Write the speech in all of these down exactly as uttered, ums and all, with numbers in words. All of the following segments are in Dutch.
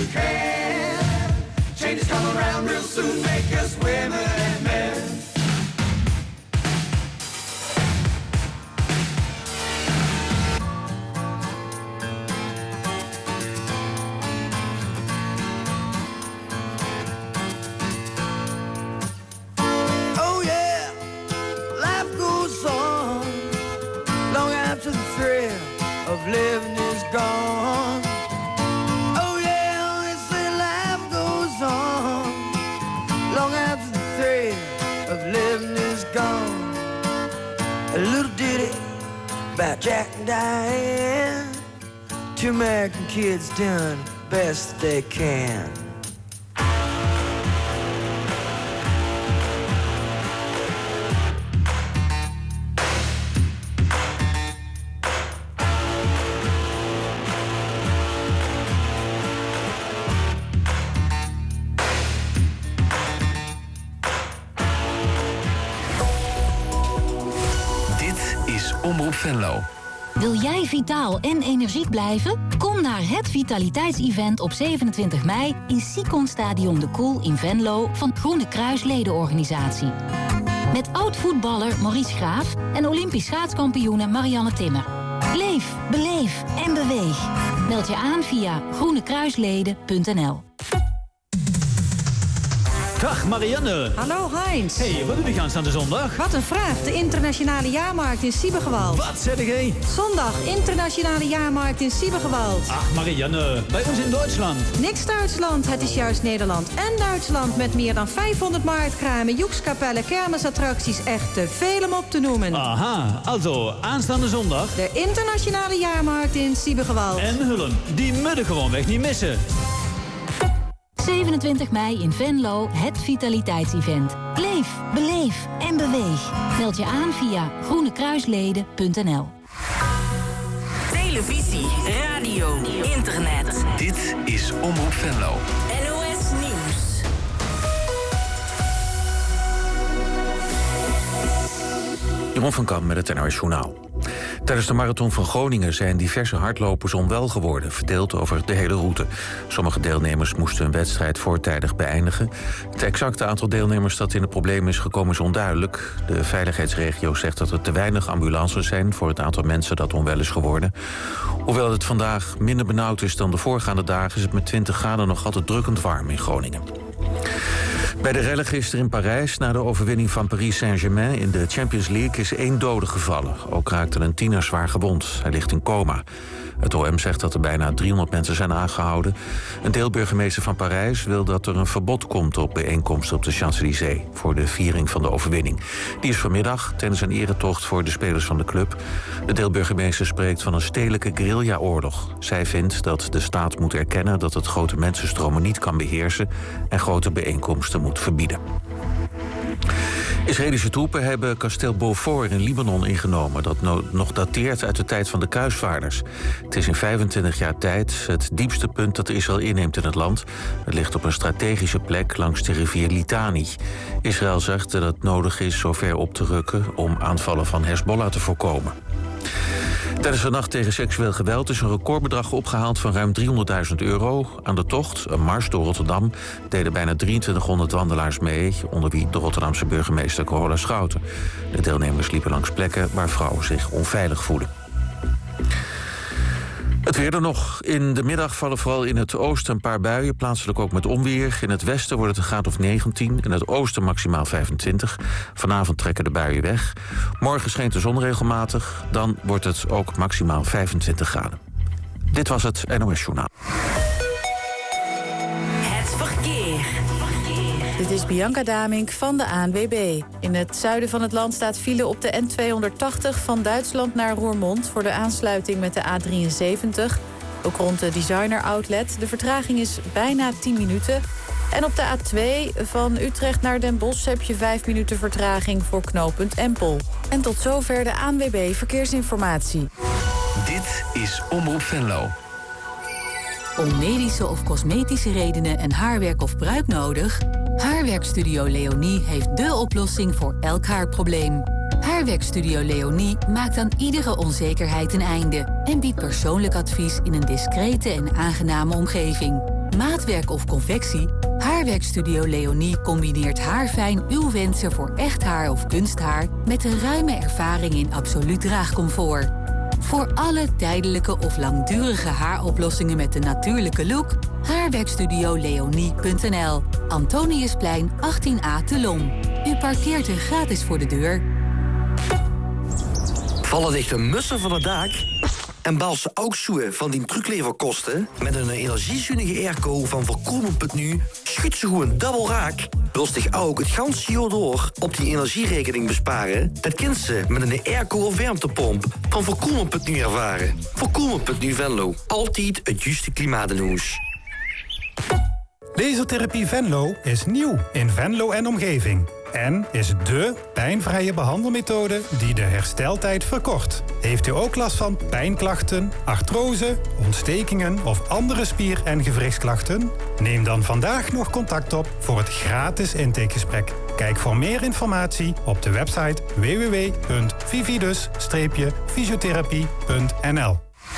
you can. Changes come around real soon, make us women and men. Oh yeah, life goes on long after the thrill of living is gone. Oh yeah, they say life goes on long after the thrill of living is gone. A little ditty about Jack and Diane. Two American kids doing the best they can. Omroep Venlo. Wil jij vitaal en energiek blijven? Kom naar het vitaliteitsevent op zevenentwintig mei in Sicon Stadion de Koel in Venlo van Groene Kruis ledenorganisatie. Met oud-voetballer Maurice Graaf en Olympisch schaatskampioene Marianne Timmer. Leef, beleef en beweeg. Meld je aan via groenekruisleden punt n l. Dag Marianne. Hallo Heinz. Hey, wat doe je aanstaande zondag? Wat een vraag. De internationale jaarmarkt in Siebegewald. Wat zeg jij? Zondag, internationale jaarmarkt in Siebegewald. Ach Marianne, bij ons in Duitsland. Niks Duitsland, het is juist Nederland en Duitsland. Met meer dan vijfhonderd marktkramen, joekskapellen, kermisattracties. Echt te veel om op te noemen. Aha, also aanstaande zondag. De internationale jaarmarkt in Siebegewald. En Hullen, die moeten gewoon weg niet missen. zevenentwintig mei in Venlo, het vitaliteitsevent. Leef, beleef en beweeg. Meld je aan via groenekruisleden punt n l. Televisie, radio, internet. Dit is Omroep Venlo. N O S Nieuws. Jeroen van Kamp met het N O S Journaal. Tijdens de marathon van Groningen zijn diverse hardlopers onwel geworden, verdeeld over de hele route. Sommige deelnemers moesten hun wedstrijd voortijdig beëindigen. Het exacte aantal deelnemers dat in de problemen is gekomen is onduidelijk. De veiligheidsregio zegt dat er te weinig ambulances zijn voor het aantal mensen dat onwel is geworden. Hoewel het vandaag minder benauwd is dan de voorgaande dagen, is het met twintig graden nog altijd drukkend warm in Groningen. Bij de rellen gisteren in Parijs, na de overwinning van Paris Saint-Germain in de Champions League, is één dode gevallen. Ook raakte een tiener zwaar gewond. Hij ligt in coma. Het O M zegt dat er bijna driehonderd mensen zijn aangehouden. Een deelburgemeester van Parijs wil dat er een verbod komt op bijeenkomsten op de Champs-Élysées voor de viering van de overwinning. Die is vanmiddag tijdens een eretocht voor de spelers van de club. De deelburgemeester spreekt van een stedelijke guerrilla-oorlog. Zij vindt dat de staat moet erkennen dat het grote mensenstromen niet kan beheersen en grote bijeenkomsten moet verbieden. Israëlische troepen hebben kasteel Beaufort in Libanon ingenomen, dat no- nog dateert uit de tijd van de kuisvaarders. Het is in vijfentwintig jaar tijd het diepste punt dat Israël inneemt in het land. Het ligt op een strategische plek langs de rivier Litani. Israël zegt dat het nodig is zo ver op te rukken om aanvallen van Hezbollah te voorkomen. Tijdens de nacht tegen seksueel geweld is een recordbedrag opgehaald van ruim driehonderdduizend euro. Aan de tocht, een mars door Rotterdam, deden bijna drieëntwintighonderd wandelaars mee, onder wie de Rotterdamse burgemeester Carola Schouten. De deelnemers liepen langs plekken waar vrouwen zich onveilig voelen. Het weer er nog. In de middag vallen vooral in het oosten een paar buien, plaatselijk ook met onweer. In het westen wordt het een graad of negentien, in het oosten maximaal vijfentwintig. Vanavond trekken de buien weg. Morgen schijnt de zon regelmatig, dan wordt het ook maximaal vijfentwintig graden. Dit was het N O S Journaal. Het verkeer. Dit is Bianca Damink van de A N W B. In het zuiden van het land staat file op de N tweehonderdtachtig... van Duitsland naar Roermond voor de aansluiting met de A drieënzeventig. Ook rond de Designer Outlet. De vertraging is bijna tien minuten. En op de A twee van Utrecht naar Den Bosch heb je vijf minuten vertraging voor knooppunt Empel. En tot zover de A N W B Verkeersinformatie. Dit is Omroep Venlo. Om medische of cosmetische redenen een haarwerk of bruik nodig? Haarwerkstudio Leonie heeft dé oplossing voor elk haarprobleem. Haarwerkstudio Leonie maakt aan iedere onzekerheid een einde en biedt persoonlijk advies in een discrete en aangename omgeving. maatwerk of confectie? Haarwerkstudio Leonie combineert haarfijn uw wensen voor echt haar of kunsthaar met een ruime ervaring in absoluut draagcomfort. Voor alle tijdelijke of langdurige haaroplossingen met een natuurlijke look, haarwerkstudio leonie punt n l. Antoniusplein achttien A te Lom. U parkeert er gratis voor de deur. Vallen dichte mussen van het dak? En bal ze ook zoeken van die terugleverkosten? Met een energiezuinige airco van voorkomen punt n u schudt ze gewoon dubbel raak. Wil zich ook het ganse jaar door op die energierekening besparen? Dat kunt ze met een airco of warmtepomp van voorkomen punt n u ervaren. voorkomen punt n u Venlo. Altijd het juiste klimaatnieuws. Lasertherapie Venlo is nieuw in Venlo en omgeving. En is dé pijnvrije behandelmethode die de hersteltijd verkort. Heeft u ook last van pijnklachten, artrose, ontstekingen of andere spier- en gewrichtsklachten? Neem dan vandaag nog contact op voor het gratis intakegesprek. Kijk voor meer informatie op de website w w w punt vividus fysiotherapie punt n l.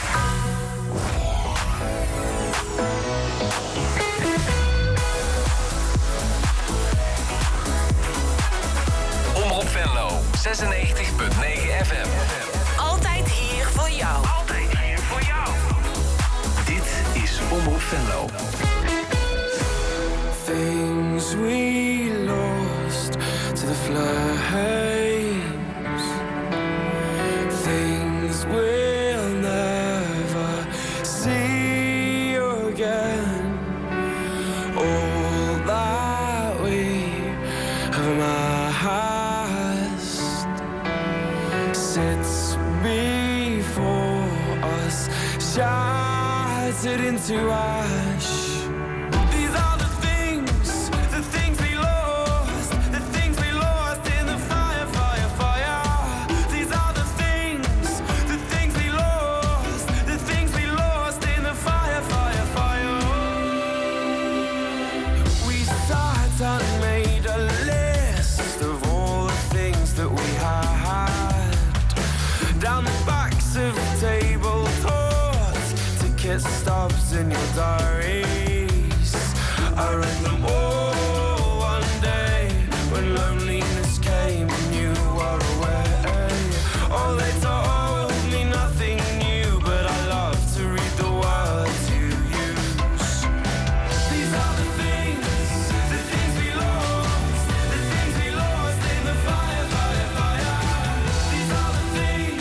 zesennegentig punt negen F M. Altijd hier voor jou. Altijd hier voor jou. Dit is Omroep Venlo. Things we lost to the flames. Things we'll never see again. All that we have amassed sits before us, shattered into ash. These are the things, the things we lost, the things we lost in the fire, fire, fire. These are the things, the things we lost, the things we lost in the fire, fire, fire. We sat and made a list of all the things that we had. Down the backs of tabletops, ticket stubs in your diaries. I read them all one day when loneliness came and you were away. Oh, they told me nothing new, but I love to read the words you use. These are the things, the things we lost, the things we lost in the fire, fire, fire. These are the things.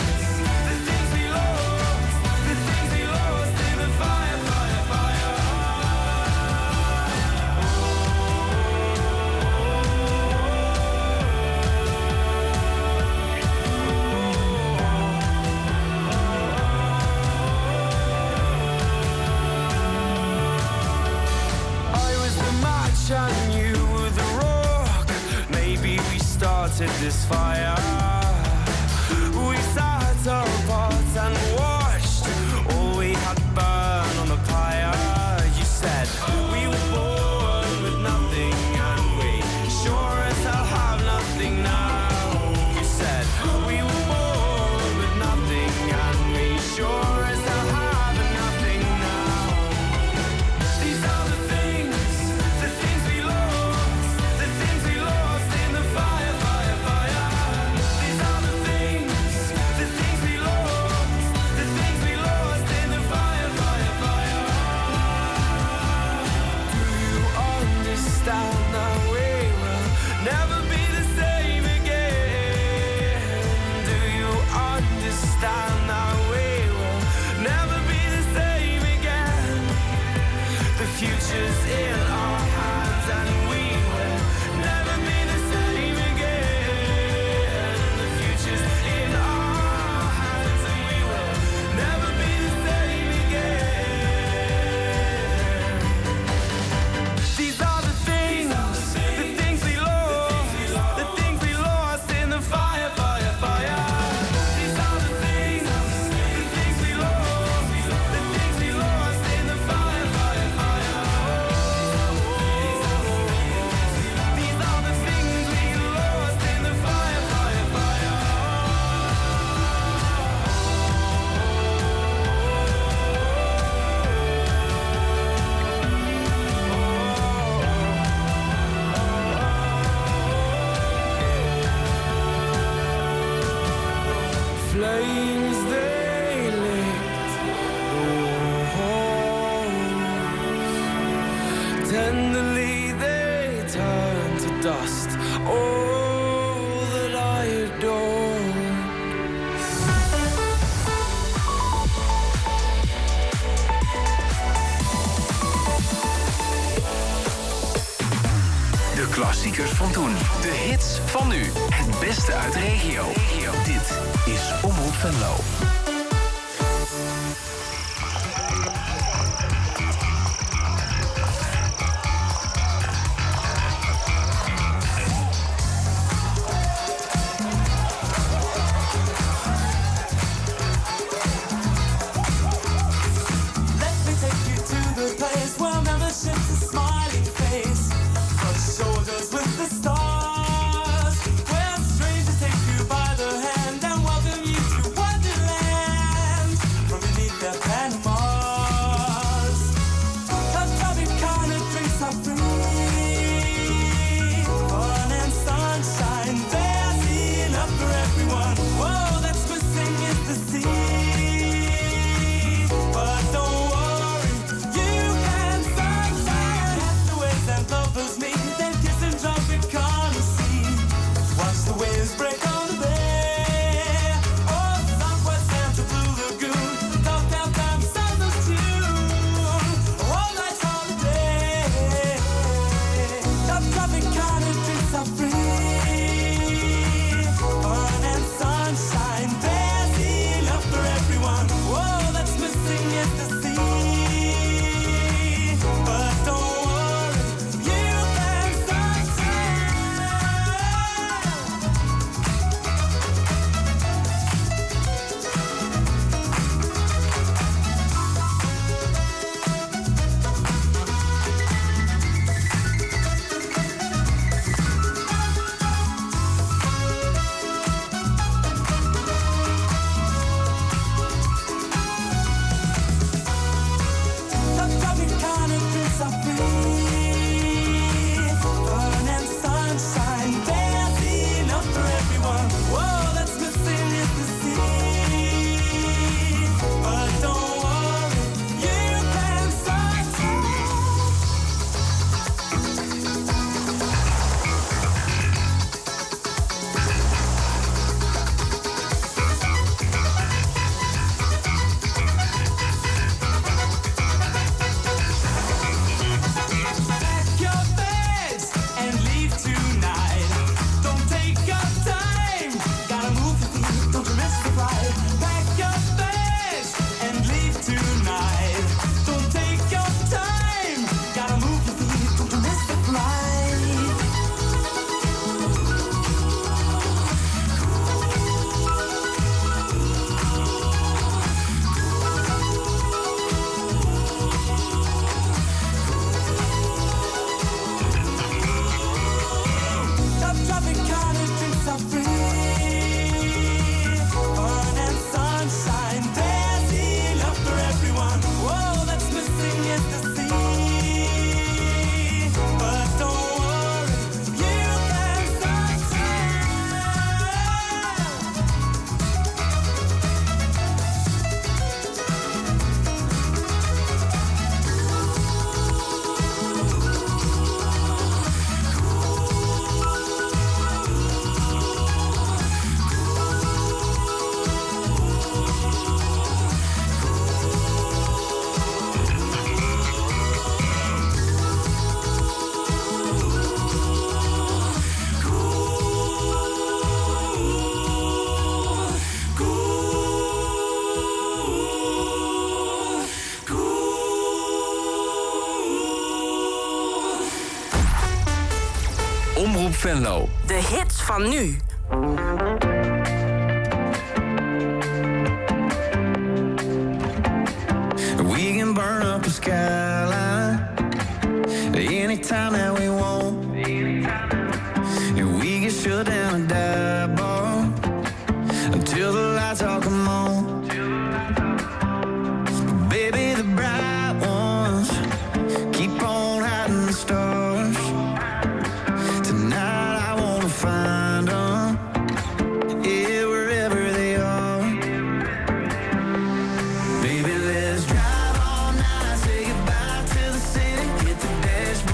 And you were the rock. Maybe we started this fire. We sat apart and watched all we had burn on the pyre. You said we were born with nothing, and we sure as hell have nothing now. You said we were born with nothing, and we sure as hell have nothing now. These are the things. Future's in our hands and we will never be the same again. The future's in our hands and we will never be the same again. These are the things, the things we lost, the things we lost in the fire, fire, fire. These are the things, the things we lost, the things we lost in the fire, fire, fire. Tenderly they turn to dust. All that I adore. De klassiekers van toen. De hits van nu. Het beste uit de regio. Dit is Omroep Venlo. Omroep Venlo. De hits van nu. We can burn up the skyline anytime that we want. We can shut down a dive bar until the lights all come on. Baby, the bright ones keep on hiding the stars. Tonight I wanna find them, yeah, wherever they are. Baby, let's drive all night, say goodbye to the city, hit the dashboard.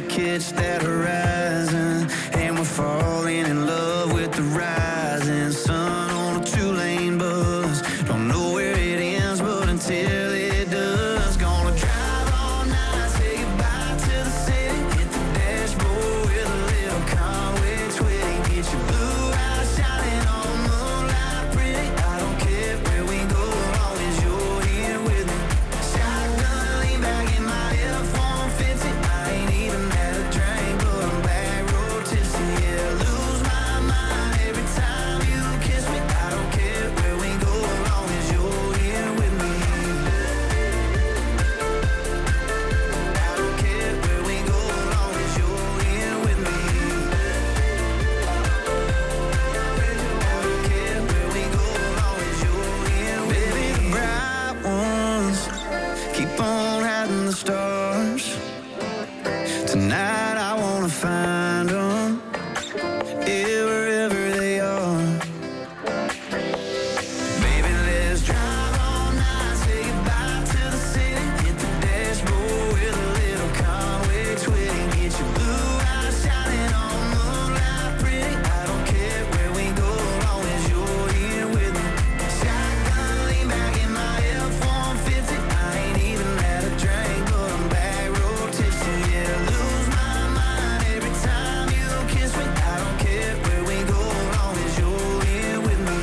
catch that horizon, and we're falling in love with the rising sun on a two-lane bus. Don't know where it ends, but until it does, gonna drive all night, say goodbye to the city, hit the dashboard with a little Conway twitty, get your blue eyes shining on moonlight pretty. I don't care where we go, as long as you're here with me. Shotgun, lean back in my F one fifty. I ain't even had a drink, but I'm back road tipsy. Yeah, lose my mind every time you kiss me. I don't care where we go, as long as you're here with me. I don't care where we go, as long as you're here with me. I don't care where we go, as long as you're here with me. Baby, the bright ones keep on hiding the stars. Tonight I wanna find them, yeah, wherever they are. Baby, let's drive all night, say goodbye to the city, hit the dashboard with a little Conway twitty, get your blue eyes shining on moonlight pretty. I don't care where we go, as long as you're here with me. Shotgun, lean back in my F one fifty. I ain't even had a drink, but I'm back road tipsy. Yeah, lose my mind every time you kiss me. I don't care where we go, as long as you're here with me.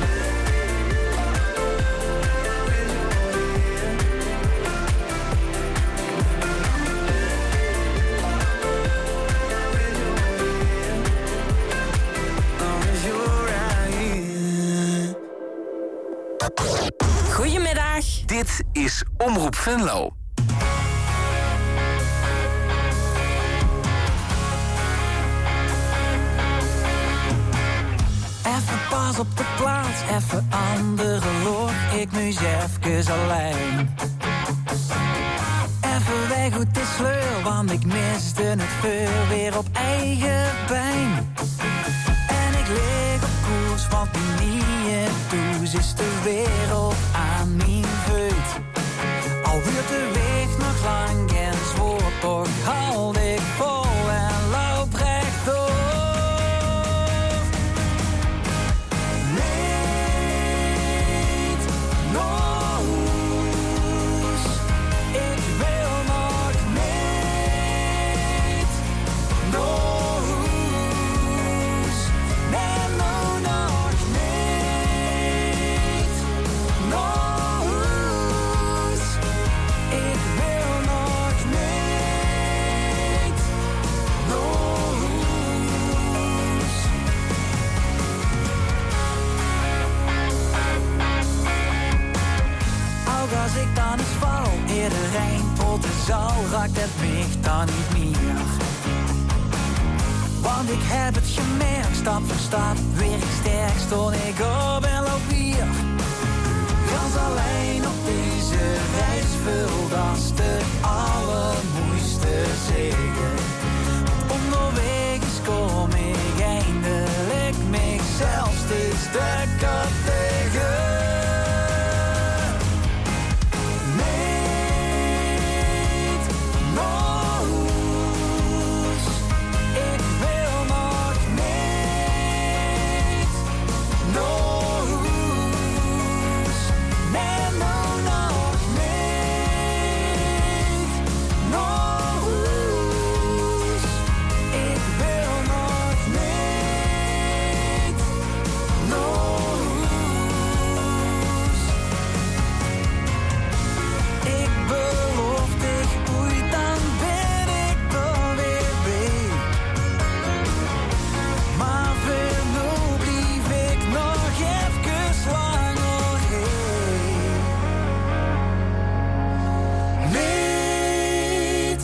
Long as you're right here. Goedemiddag. Dit is Omroep Venlo. Even pas op de plaats, even andere look. Ik nu eens even alleen. Even weg uit de sleur, want ik miste het veel weer op eigen been. En ik lig op koers, want niet in toes is de wereld aan mijn voet. Al wordt de weg nog lang en zwoer, toch houd ik vol en loop rechtdoor. Niet nooit, ik wil nog niet nooit, nee, no, nog niet nooit, ik wil nog niet nooit. Ook als ik dan eens val, iedereen tot de zaal, raakt het mij dan niet meer. Want ik heb het gemerkt, stap voor stap, weer ik sterk, stond ik op en loop hier. Gans alleen op deze reis, vult als de allermoeiste zegen. Onderweg is kom ik eindelijk mezelf steeds sterker tegen. Niet nooit, ik wil nog niet nooit, nee, no, nog niet nooit, ik wil nog niet nooit. Ik beloof dich, oei, dan ben ik er weer bij. Maar voor nu blijf ik nog even langer heen. Niet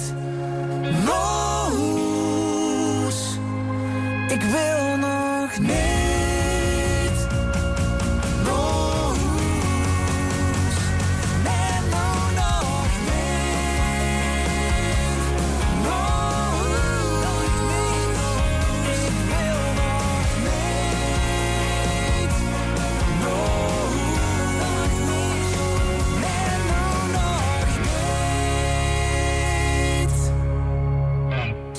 nooit, ik wil nog niet nooit, nee, no, nog niet nooit, ik wil nog niet nooit, nee, no, nog niet.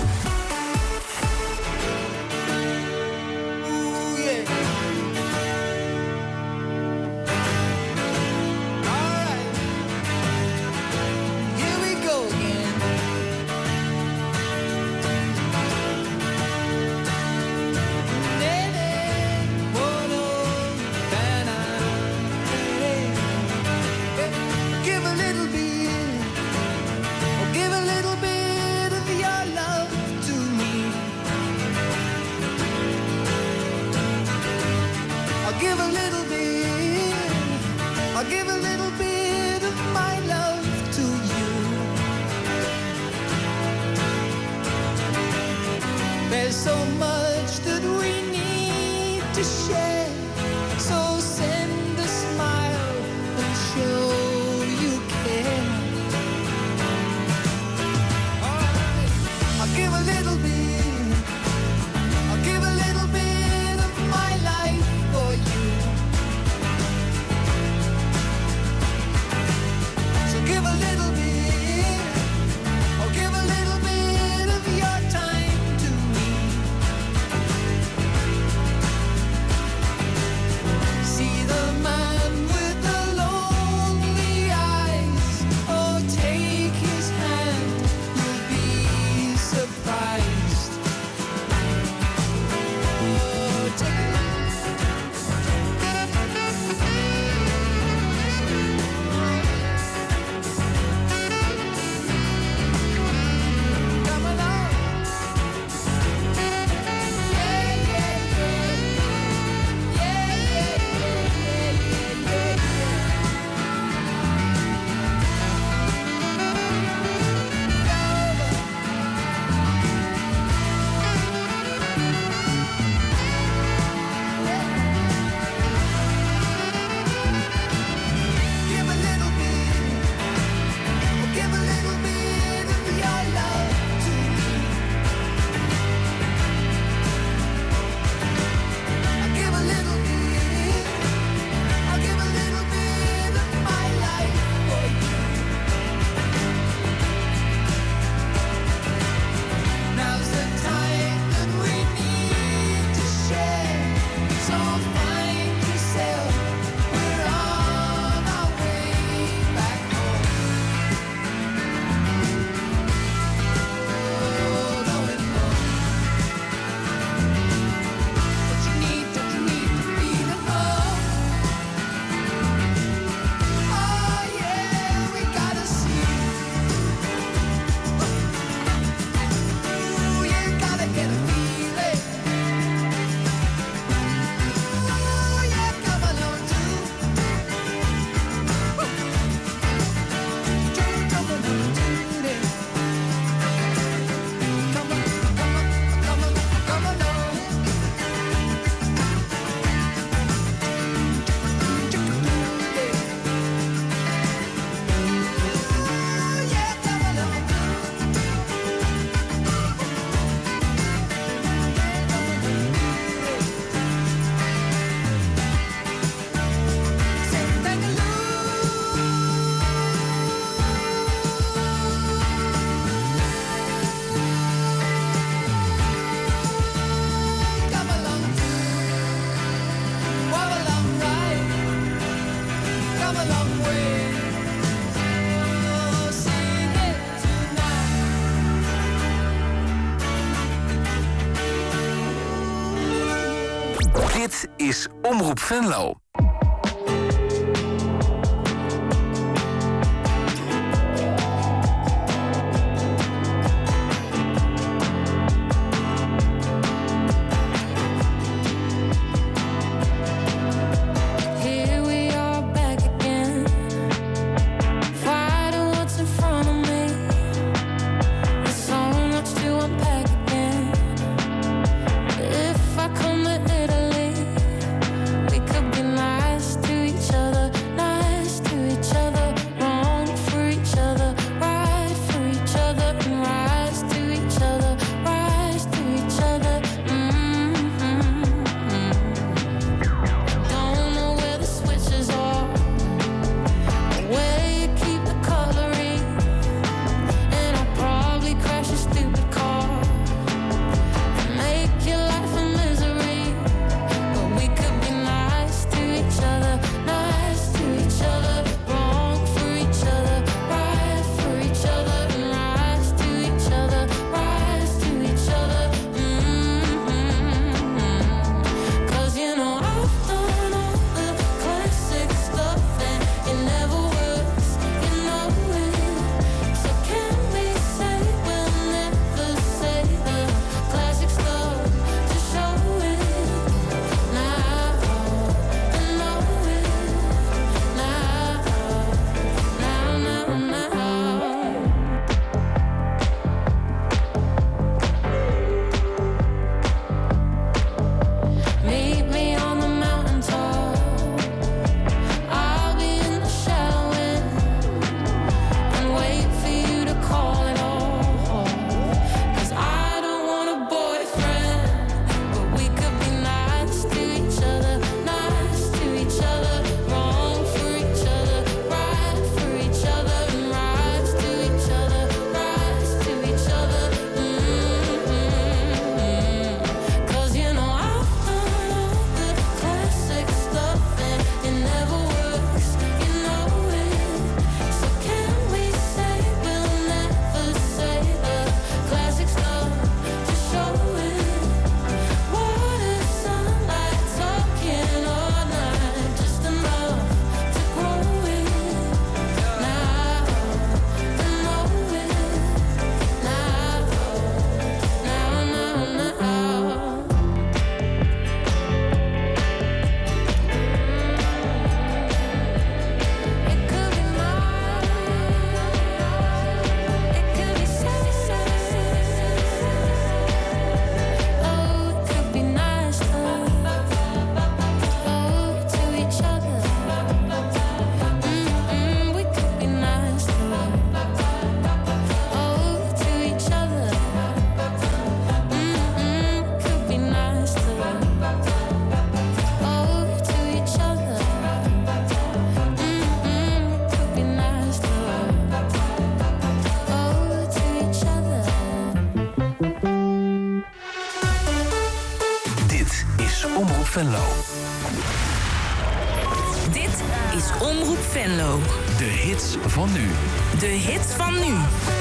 Dit is Omroep Venlo. If I come to Italy, we could be Venlo. Dit is Omroep Venlo. De hits van nu. De hits van nu.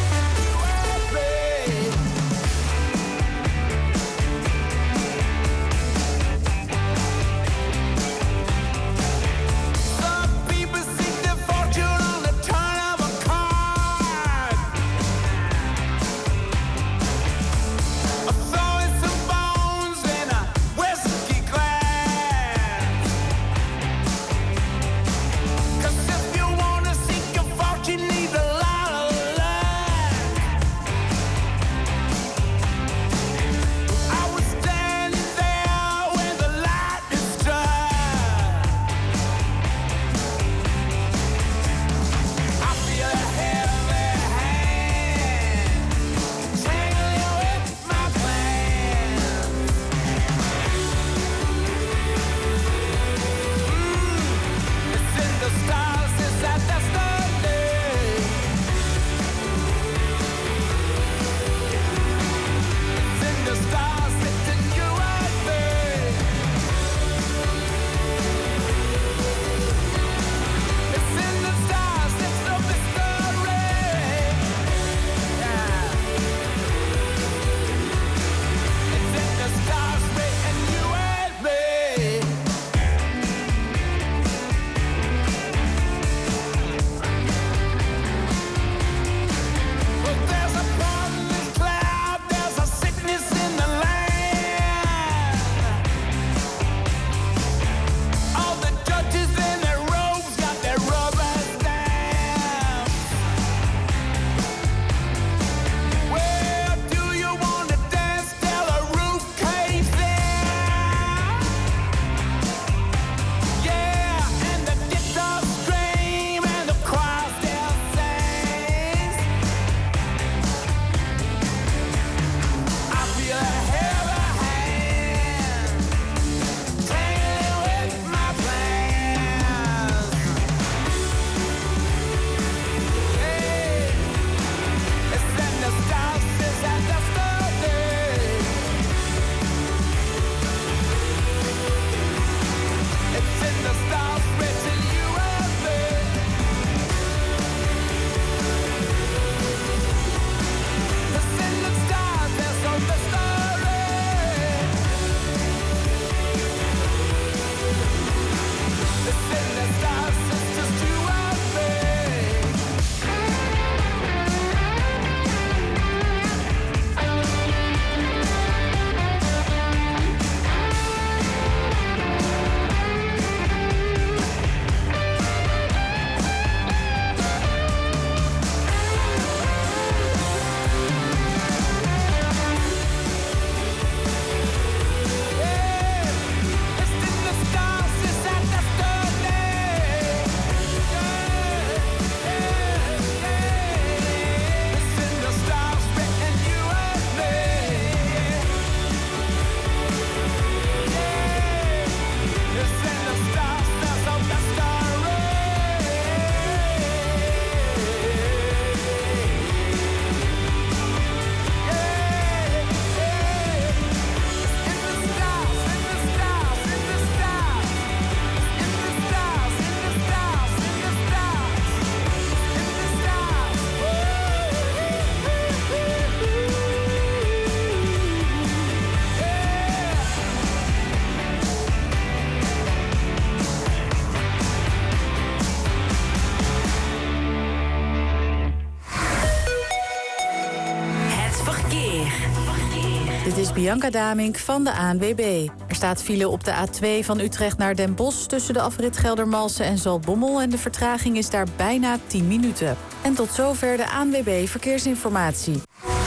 Dit is Bianca Damink van de A N W B. Er staat file op de A twee van Utrecht naar Den Bosch tussen de afrit Geldermalsen en Zaltbommel en de vertraging is daar bijna tien minuten. En tot zover de A N W B Verkeersinformatie.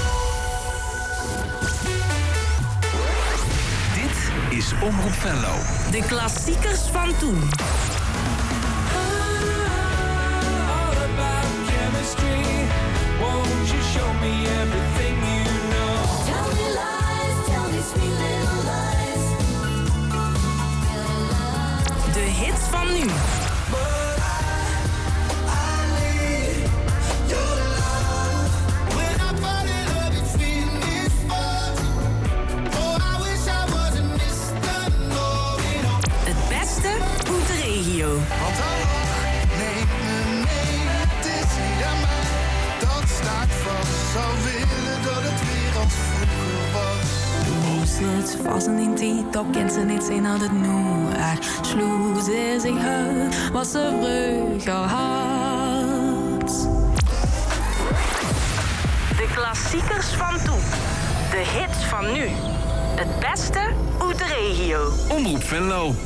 Dit is Omroep Venlo. De klassiekers van toen. De hits van nu. Holz fassen in die Tag gehen sie nicht sehen an den Nu. Er schlug sie sich hört, was sie ruhiger hat. De klassiekers van toen. De hits van nu. Het beste uit de regio. Omroep Venlo.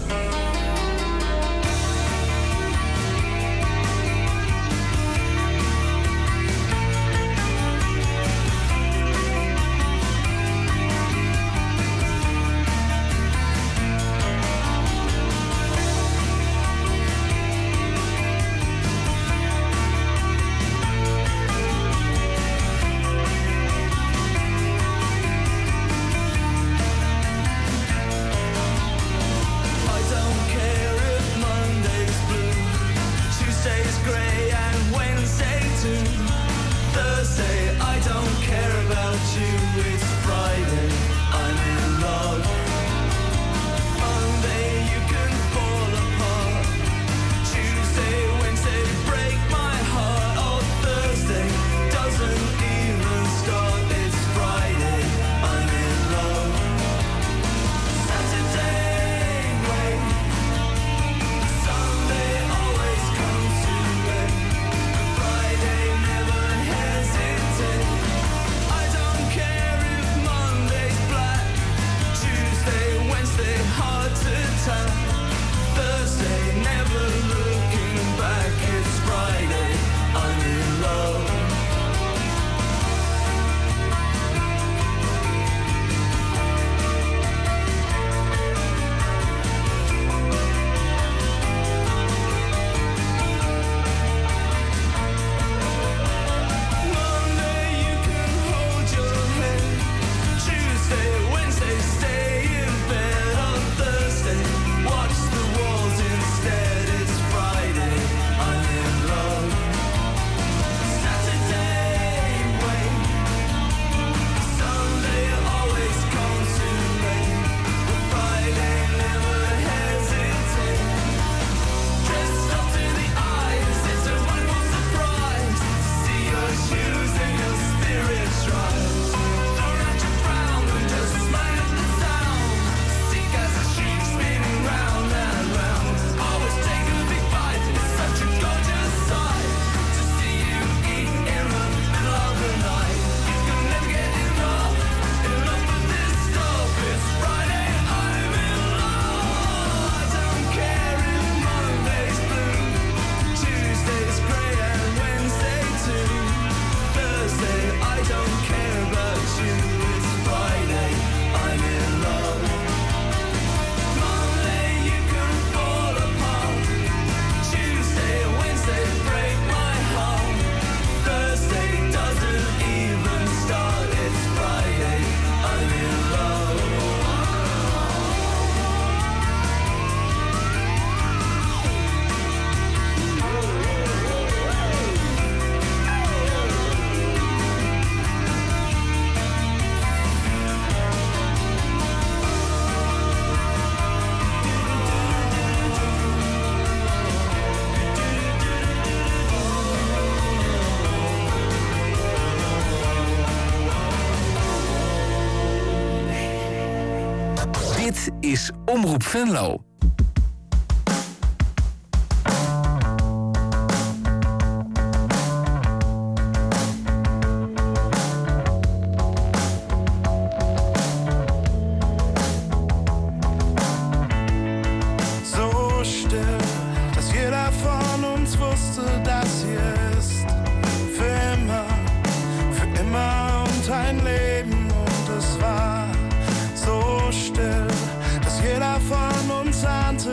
Dit is Omroep Venlo. Von uns ahnte,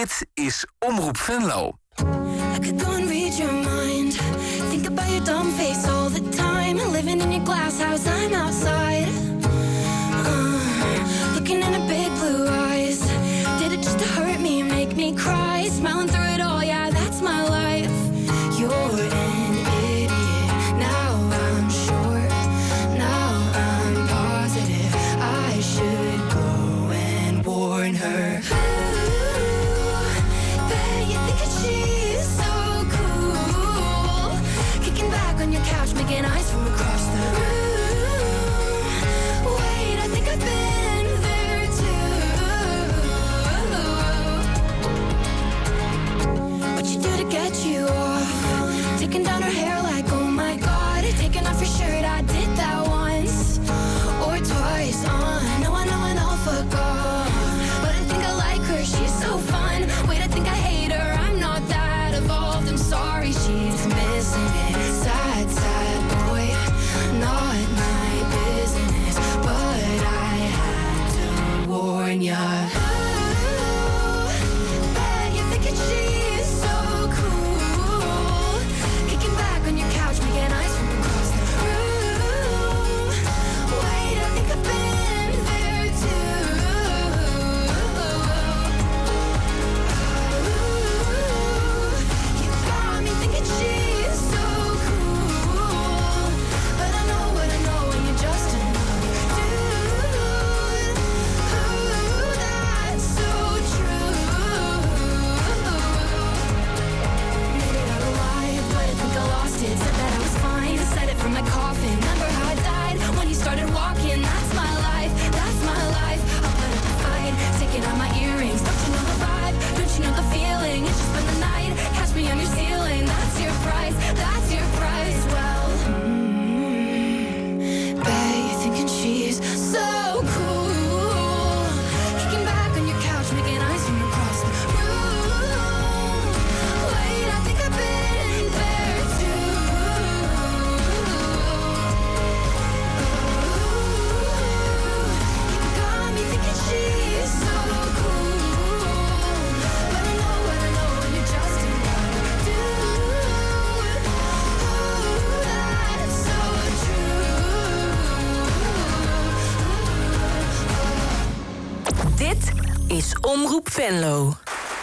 Dit is Omroep Venlo. I could go and read your mind. Think about your dumb face all the time. Living in your glass house, I'm outside. Uh, looking in her big blue eyes. Did it just to hurt me, make me cry? Smiling through it all, yeah, that's my life. You're an idiot. Now I'm sure. Now I'm positive. I should go and warn her. On your couch, making eyes from across the room. Wait, I think I've been there too. What you do to get you off? Taking down her hair like, oh my god. Taking off your shirt, I did that once or twice. Uh, no, I know and I'll fuck off. But I think I like her, she's so fun. Wait, I think I hate her, I'm not that evolved. I'm sorry, she's missing it. Sad, sad boy, not my business, but I had to warn ya. Ooh, bet you're thinking she's so cool. Kicking back on your couch, making eyes from across the room. Wait, I think I've been there too. Ooh, you got me thinking she's so cool. But I know what I know when you're just another dude. Ooh, that's so true. Made it out alive, but I think I lost it. Said that I was fine, said it from my coffin. Remember how I died when you started walking? That's my life, that's my life. I'll put up a fight, taking out my earrings. Don't you know the vibe? Don't you know the feeling? It's just been the night. Catch me on your ceiling. That's your price, that's your price. Well, mm, bet you're thinking she's so cool. Kicking back on your couch, making eyes from across the room. Wait, I think I've been there too. You got me thinking she's so cool. But I know what I know when you're just another dude. Ooh, that's so true. Dit is Omroep Venlo.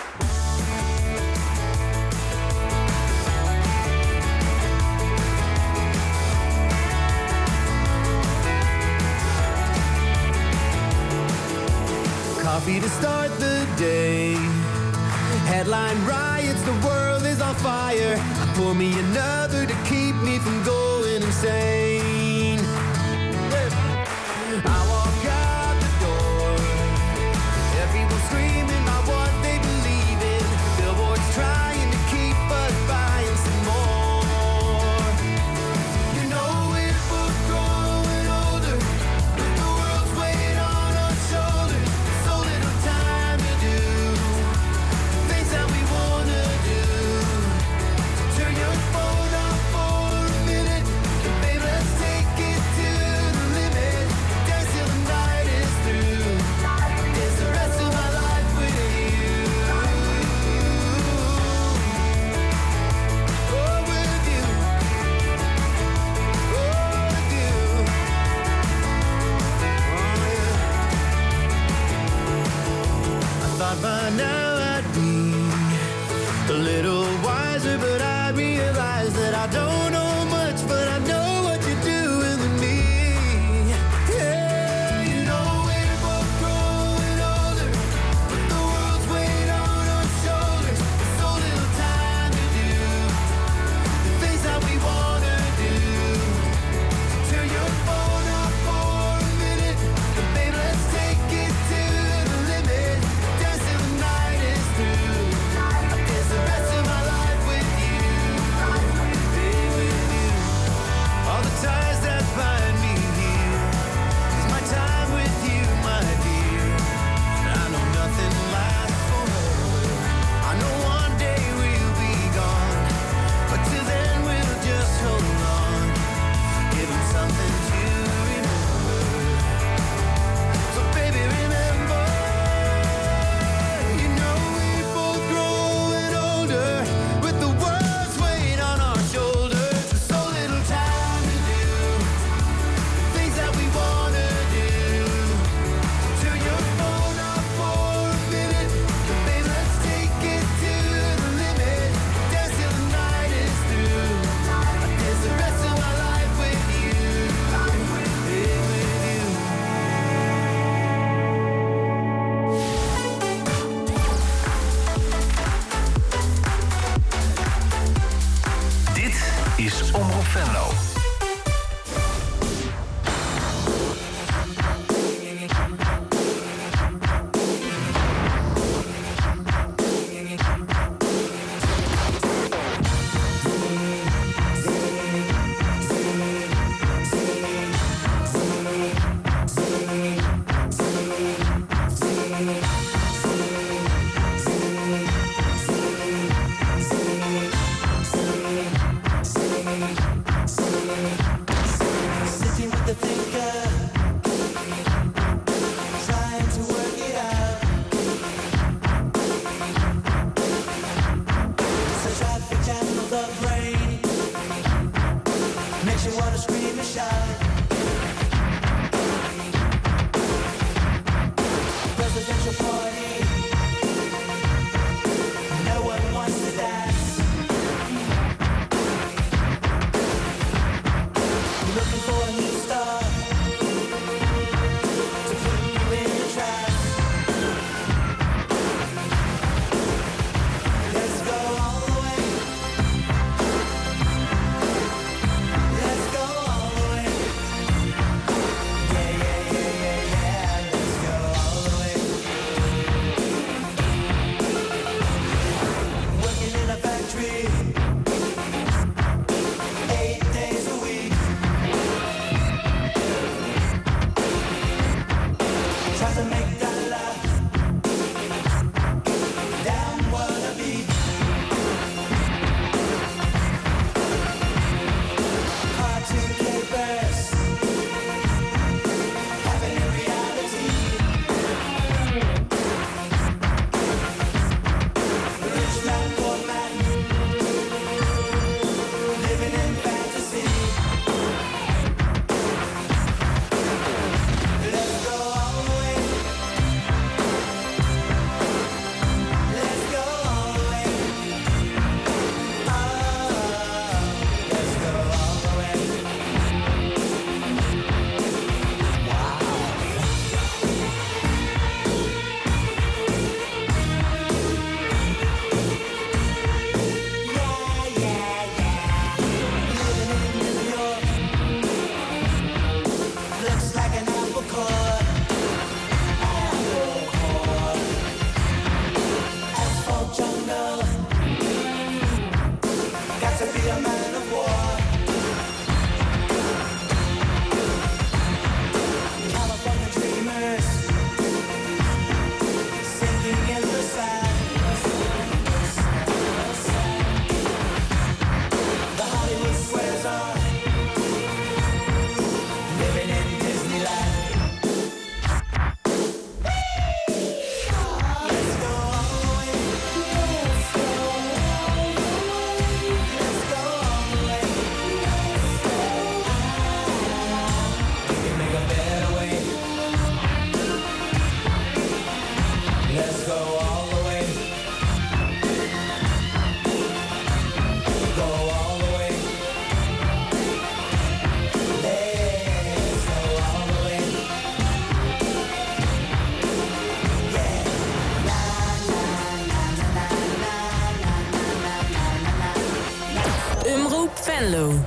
Coffee to start the day. Headline riots, the world is on fire. Pour me another to keep me from going insane. I walk out the door. Everyone screaming about what they believe in. Billboards trying to keep us buying some more. You know we're both growing older. The world's weight on our shoulders. So little time to do things that we wanna do. Turn your phone off for a minute, and baby, let's take Venlo. Venlo.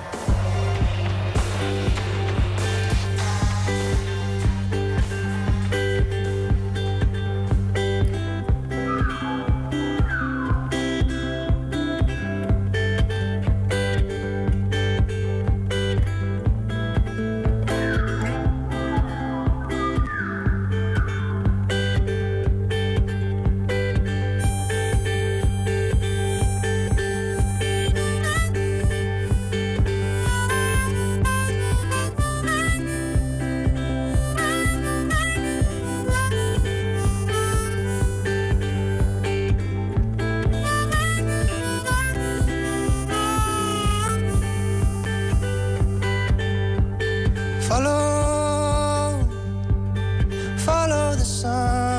Follow, follow the sun,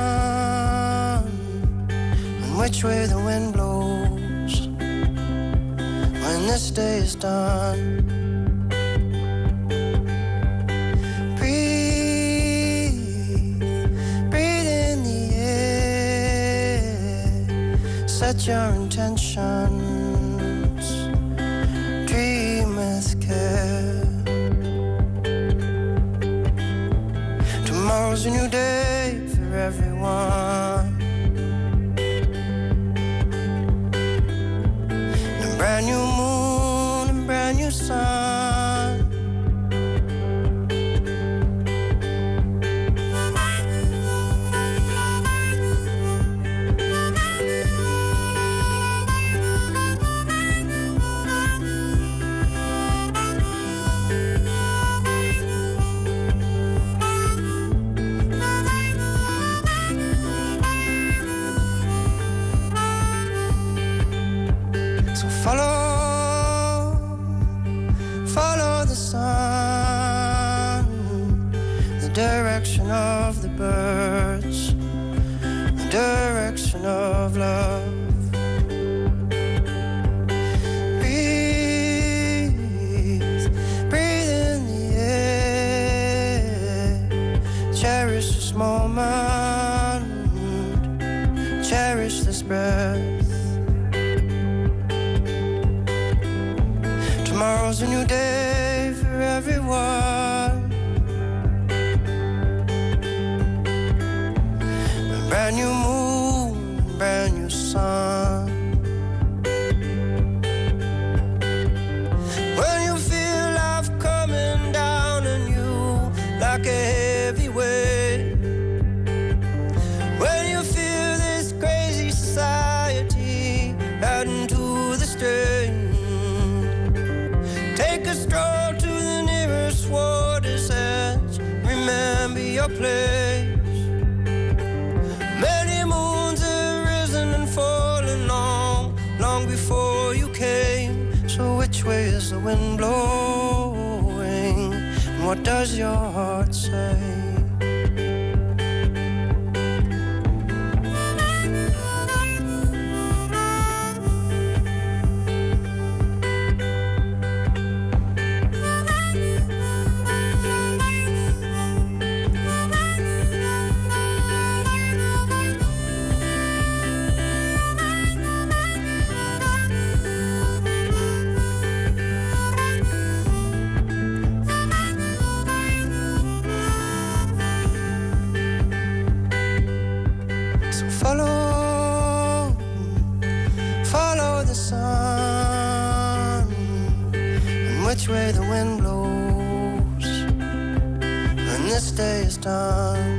and which way the wind blows when this day is done. Breathe, breathe in the air, set your intentions, dream with care. Tomorrow's a new day for everyone. And a brand new moon and brand new sun. Follow, follow the sun, the direction of the birds, the direction of love. Breathe, breathe in the air. Cherish this moment, cherish this breath. Tomorrow's a new day for everyone. A brand new moon, brand new sun. When you feel life coming down on you like a heavy weight. When you feel this crazy society adding to the strain. Take a stroll to the nearest water's edge. Remember your place. Many moons have risen and fallen long, long before you came. So which way is the wind blowing? And what does your heart say? Follow, follow the sun, and which way the wind blows, when this day is done.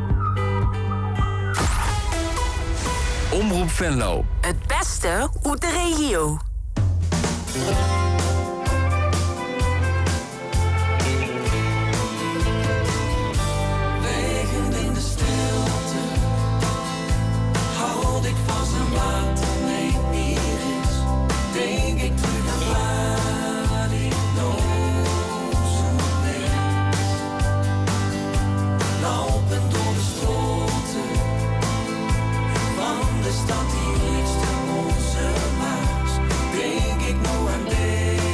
Omroep Venlo. Het beste uit de regio. Stad die iets te onze maas, denk ik nou aan deze.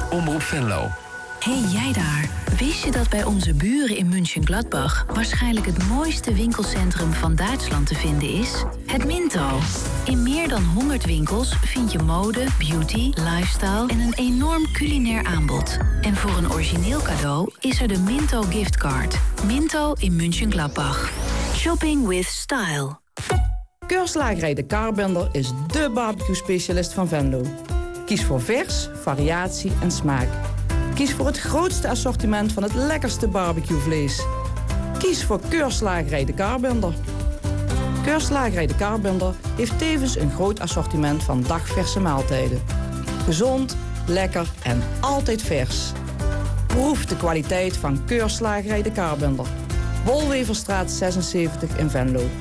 Omroep Venlo. Hey jij daar, wist je dat bij onze buren in München-Gladbach waarschijnlijk het mooiste winkelcentrum van Duitsland te vinden is? Het Minto. In meer dan honderd winkels vind je mode, beauty, lifestyle en een enorm culinair aanbod. En voor een origineel cadeau is er de Minto giftcard. Minto in München-Gladbach. Shopping with style. Keurslagerij De Karbender is dé barbecue-specialist van Venlo. Kies voor vers, variatie en smaak. Kies voor het grootste assortiment van het lekkerste barbecuevlees. Kies voor Keurslagerij De Karbender. Keurslagerij De Karbender heeft tevens een groot assortiment van dagverse maaltijden. Gezond, lekker en altijd vers. Proef de kwaliteit van Keurslagerij De Karbender. Wolweverstraat zesenzeventig in Venlo.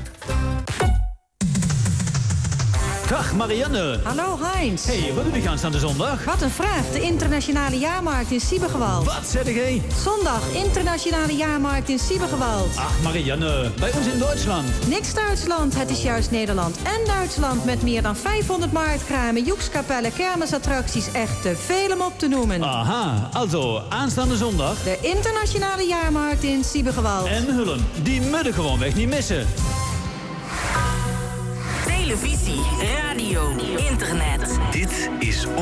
Dag Marianne. Hallo Heinz. Hey, wat doe je aanstaande zondag? Wat een vraag. De internationale jaarmarkt in Siebegewald. Wat zeg jij? Zondag, internationale jaarmarkt in Siebegewald. Ach Marianne, bij ons in Duitsland. Niks Duitsland, het is juist Nederland en Duitsland met meer dan vijfhonderd marktkramen, joekskapellen, kermisattracties, echt te veel om op te noemen. Aha, also aanstaande zondag. De internationale jaarmarkt in Siebegewald. En Hullen, die moeten gewoon weg niet missen. Televisie, radio, internet. Dit is